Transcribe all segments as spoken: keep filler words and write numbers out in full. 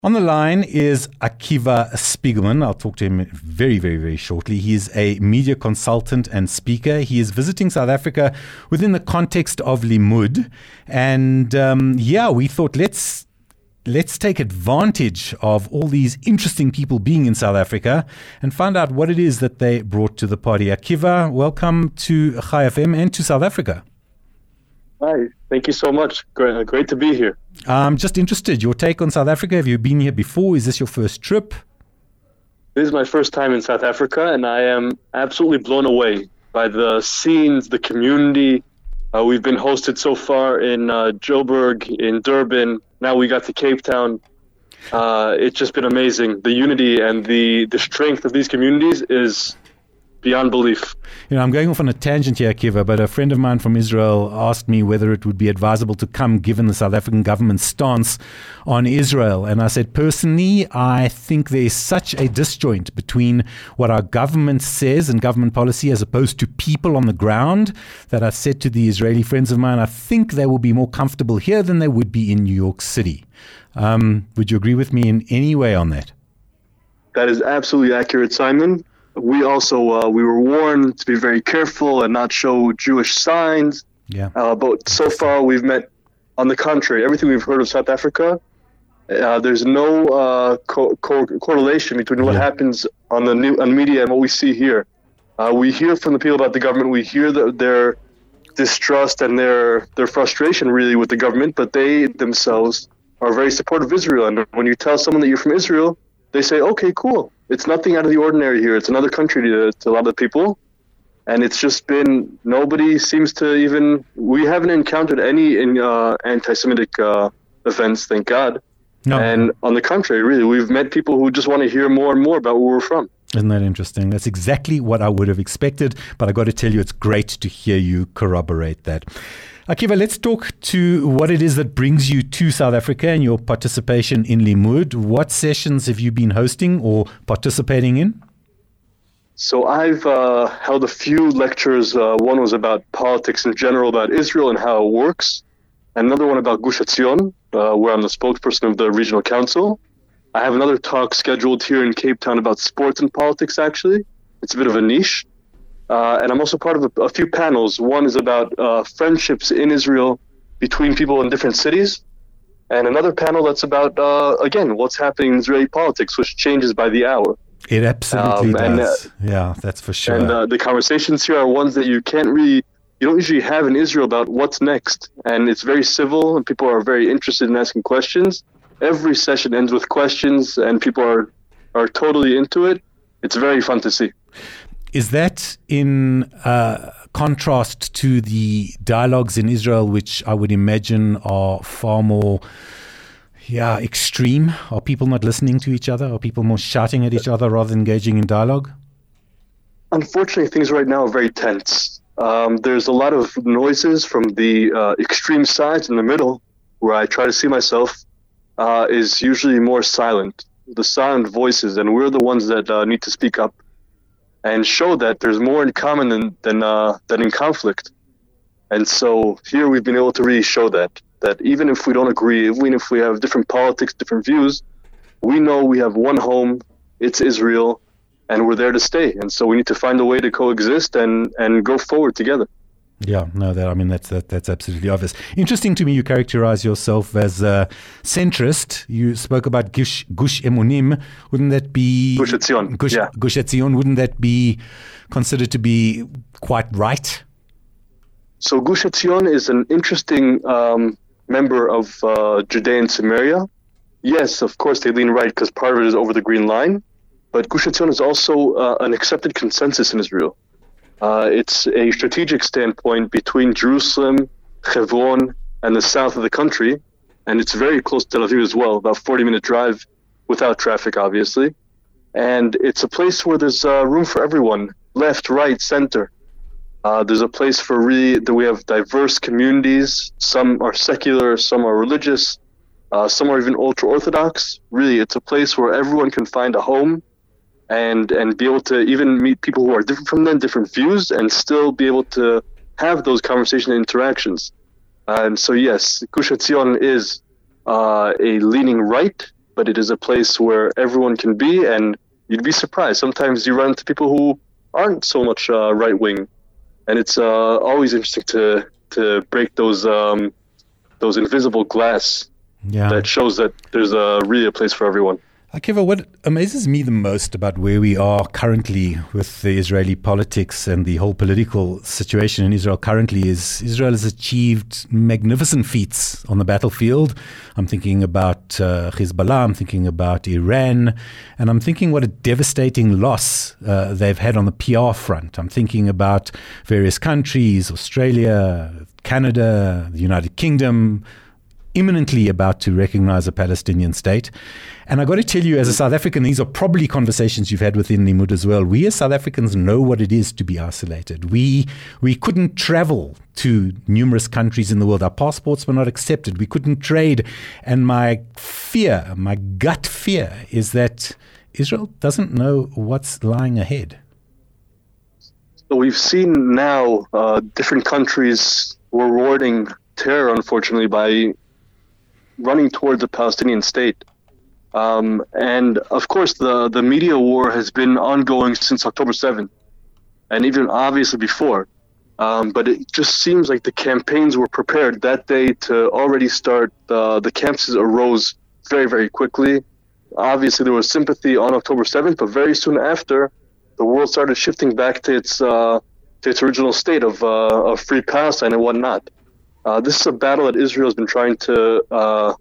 On the line is Akiva Spiegelman. I'll talk to him very, very, very shortly. He is a media consultant and speaker. He is visiting South Africa within the context of Limud. And um, yeah, we thought let's let's take advantage of all these interesting people being in South Africa and find out what it is that they brought to the party. Akiva, welcome to Chai F M and to South Africa. Hi, thank you so much. Great, great to be here. I'm just interested, your take on South Africa. Have you been here before? Is this your first trip? This is my first time in South Africa, and I am absolutely blown away by the scenes, the community. Uh, we've been hosted so far in uh, Joburg, in Durban. Now we got to Cape Town. Uh, it's just been amazing. The unity and the, the strength of these communities is beyond belief. You know, I'm going off on a tangent here, Akiva, but a friend of mine from Israel asked me whether it would be advisable to come given the South African government's stance on Israel. And I said, personally, I think there is such a disjoint between what our government says and government policy as opposed to people on the ground that I said to the Israeli friends of mine, I think they will be more comfortable here than they would be in New York City. Um, would you agree with me in any way on that? That is absolutely accurate, Simon. We also uh, we were warned to be very careful and not show Jewish signs. Yeah. Uh, but so far we've met, on the contrary, everything we've heard of South Africa, uh, there's no uh, co- co- correlation between what yeah. happens on the new on media and what we see here. Uh, we hear from the people about the government. We hear the, their distrust and their their frustration really with the government, but they themselves are very supportive of Israel. And when you tell someone that you're from Israel, they say, okay, cool. It's nothing out of the ordinary here. It's another country to, to a lot of people. And it's just been, nobody seems to even, we haven't encountered any in, uh, anti-Semitic uh, events, thank God. No. And on the contrary, really, we've met people who just want to hear more and more about where we're from. Isn't that interesting? That's exactly what I would have expected. But I got to tell you, it's great to hear you corroborate that. Akiva, let's talk to what it is that brings you to South Africa and your participation in Limud. What sessions have you been hosting or participating in? So I've uh, held a few lectures. Uh, one was about politics in general, about Israel and how it works. Another one about Gush Etzion, uh, where I'm the spokesperson of the regional council. I have another talk scheduled here in Cape Town about sports and politics, actually. It's a bit of a niche. Uh, and I'm also part of a, a few panels. One is about uh, friendships in Israel between people in different cities. And another panel that's about, uh, again, what's happening in Israeli politics, which changes by the hour. It absolutely um, does. And, uh, yeah, that's for sure. And uh, the conversations here are ones that you can't really, you don't usually have in Israel about what's next. And it's very civil and people are very interested in asking questions. Every session ends with questions and people are, are totally into it. It's very fun to see. Is that in uh, contrast to the dialogues in Israel, which I would imagine are far more yeah, extreme? Are people not listening to each other? Are people more shouting at each other rather than engaging in dialogue? Unfortunately, things right now are very tense. Um, there's a lot of noises from the uh, extreme sides in the middle, where I try to see myself, uh, is usually more silent. The silent voices, and we're the ones that uh, need to speak up and show that there's more in common than than, uh, than in conflict. And so here we've been able to really show that, that even if we don't agree, even if we have different politics, different views, we know we have one home, it's Israel, and we're there to stay. And so we need to find a way to coexist and, and go forward together. Yeah, no, that I mean, that's that, that's absolutely obvious. Interesting to me, you characterize yourself as a centrist. You spoke about Gush, Gush Emunim. Wouldn't that be... Gush Etzion, Gush, yeah. Gush Etzion, wouldn't that be considered to be quite right? So Gush Etzion is an interesting um, member of uh, Judea and Samaria. Yes, of course, they lean right because part of it is over the Green Line. But Gush Etzion is also uh, an accepted consensus in Israel. Uh, it's a strategic standpoint between Jerusalem, Hebron, and the south of the country. And it's very close to Tel Aviv as well, about forty-minute drive without traffic, obviously. And it's a place where there's uh, room for everyone, left, right, center. Uh, there's a place for really, that we have diverse communities. Some are secular, some are religious, uh, some are even ultra-Orthodox. Really, it's a place where everyone can find a home and and be able to even meet people who are different from them, different views, and still be able to have those conversation and interactions. And so, yes, Gush Etzion is uh, a leaning right, but it is a place where everyone can be, and you'd be surprised. Sometimes you run into people who aren't so much uh, right-wing, and it's uh, always interesting to to break those um, those invisible glass yeah. that shows that there's a, really a place for everyone. Akiva, what amazes me the most about where we are currently with the Israeli politics and the whole political situation in Israel currently is Israel has achieved magnificent feats on the battlefield. I'm thinking about uh, Hezbollah, I'm thinking about Iran, and I'm thinking what a devastating loss uh, they've had on the P R front. I'm thinking about various countries, Australia, Canada, the United Kingdom, imminently about to recognize a Palestinian state. And I got to tell you, as a South African, these are probably conversations you've had within Limmud as well. We as South Africans know what it is to be isolated. We we couldn't travel to numerous countries in the world. Our passports were not accepted. We couldn't trade. And my fear, my gut fear, is that Israel doesn't know what's lying ahead. So we've seen now uh, different countries rewarding terror, unfortunately, by running towards a Palestinian state. Um, and of course, the, the media war has been ongoing since October seventh, and even obviously before. Um, but it just seems like the campaigns were prepared that day to already start. Uh, the campuses arose very, very quickly. Obviously, there was sympathy on October seventh, but very soon after, the world started shifting back to its uh, to its original state of, uh, of free Palestine and whatnot. Uh, this is a battle that Israel has been trying to uh,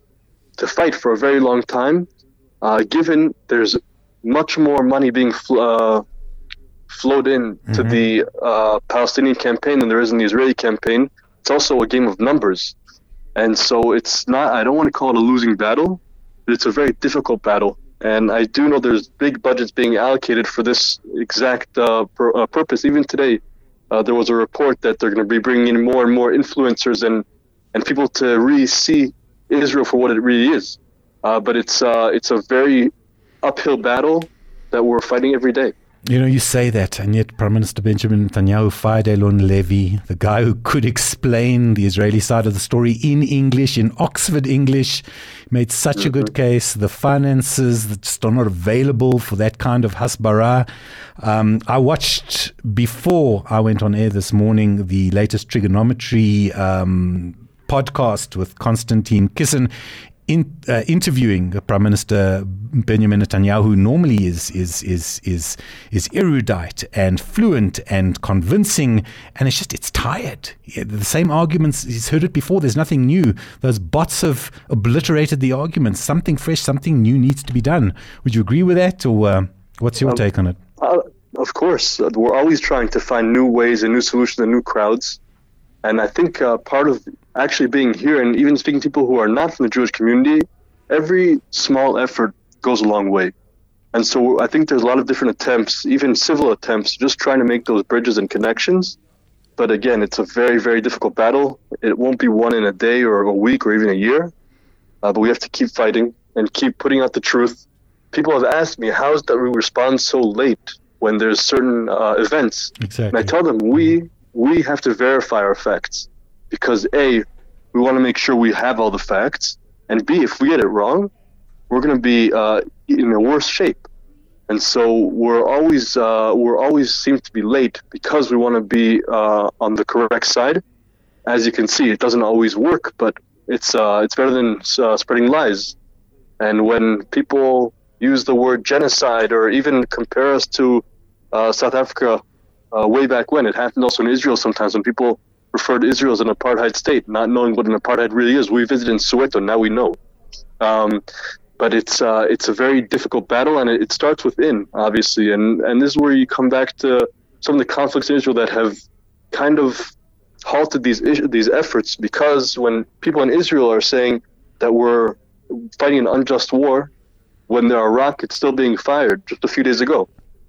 to fight for a very long time. Uh, given there's much more money being fl- uh, flowed in mm-hmm. to the uh, Palestinian campaign than there is in the Israeli campaign, it's also a game of numbers. And so it's not, I don't want to call it a losing battle, but it's a very difficult battle. And I do know there's big budgets being allocated for this exact uh, pur- uh, purpose. Even today, uh, there was a report that they're going to be bringing in more and more influencers and, and people to really see Israel for what it really is. Uh, but it's uh, it's a very uphill battle that we're fighting every day. You know, you say that, and yet Prime Minister Benjamin Netanyahu fired Eylon Levy, the guy who could explain the Israeli side of the story in English, in Oxford English, made such mm-hmm. a good case. The finances that just are not available for that kind of hasbara. Um, I watched, before I went on air this morning, the latest trigonometry um, podcast with Konstantin Kisin, In, uh, interviewing Prime Minister Benjamin Netanyahu, who normally is is is is is erudite and fluent and convincing, and it's just it's tired. The same arguments, he's heard it before. There's nothing new. Those bots have obliterated the arguments. Something fresh, something new needs to be done. Would you agree with that, or uh, what's your um, take on it? Uh, of course, uh, we're always trying to find new ways and new solutions and new crowds. And I think uh, part of actually being here and even speaking to people who are not from the Jewish community, every small effort goes a long way. And so I think there's a lot of different attempts, even civil attempts, just trying to make those bridges and connections. But again, it's a very, very difficult battle. It won't be won in a day or a week or even a year. Uh, but we have to keep fighting and keep putting out the truth. People have asked me, how is that we respond so late when there's certain uh, events? Exactly. And I tell them, we... we have to verify our facts because A, we want to make sure we have all the facts, and B, if we get it wrong, we're going to be uh, in a worse shape. And so we're always uh, we're always seem to be late because we want to be uh, on the correct side. As you can see, it doesn't always work, but it's uh, it's better than uh, spreading lies. And when people use the word genocide or even compare us to uh, South Africa, Uh, way back when, it happened also in Israel sometimes when people refer to Israel as an apartheid state, not knowing what an apartheid really is. We visited in Soweto, now we know. Um, but it's uh, it's a very difficult battle, and it, it starts within, obviously. And, and this is where you come back to some of the conflicts in Israel that have kind of halted these these efforts, because when people in Israel are saying that we're fighting an unjust war, when there are rockets still being fired just a few days ago.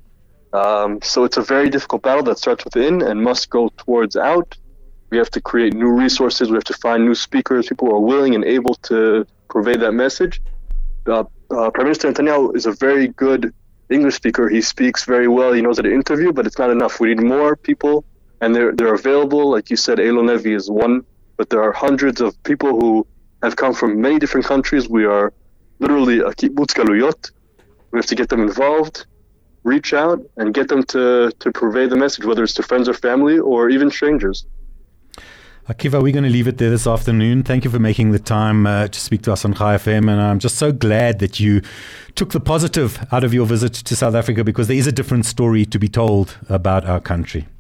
Um, so it's a very difficult battle that starts within and must go towards out. We have to create new resources. We have to find new speakers, people who are willing and able to convey that message. Uh, uh, Prime Minister Netanyahu is a very good English speaker. He speaks very well. He knows how to interview, but it's not enough. We need more people, and they're they're available. Like you said, Eylon Levy is one, but there are hundreds of people who have come from many different countries. We are literally a kibbutz galuyot. We have to get them involved, reach out, and get them to, to purvey the message, whether it's to friends or family or even strangers. Akiva, we're going to leave it there this afternoon. Thank you for making the time uh, to speak to us on Chai F M, and I'm just so glad that you took the positive out of your visit to South Africa, because there is a different story to be told about our country.